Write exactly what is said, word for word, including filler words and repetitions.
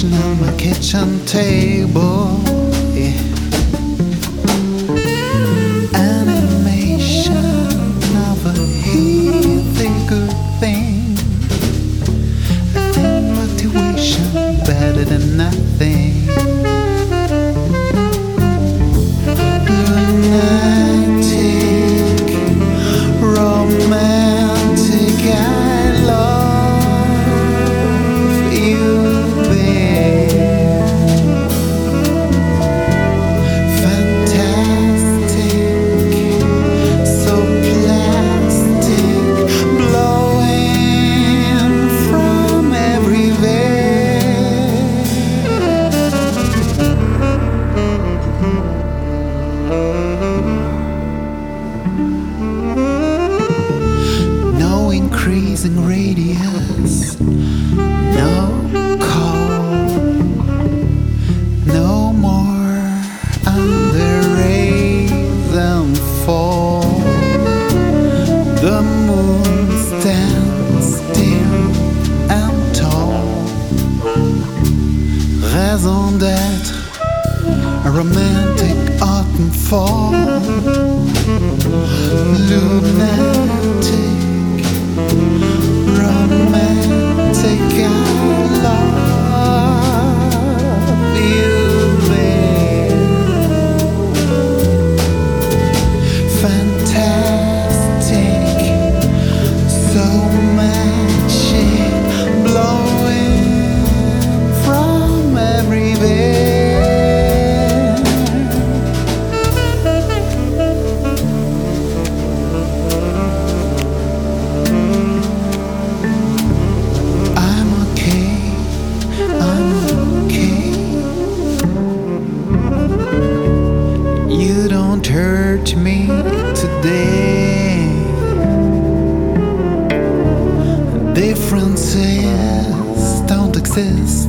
Animation on my kitchen table. Yeah. Animation of a healthy good thing. I think motivation better than nothing. Increasing radius, no call, no more under raise and fall. The moon stands still and tall. Raison d'être, a romantic autumn fall. Lunatic, romantic, I love you, babe. Fantastic, so magic, blowing from everywhere. Don't hurt me today. Differences don't exist.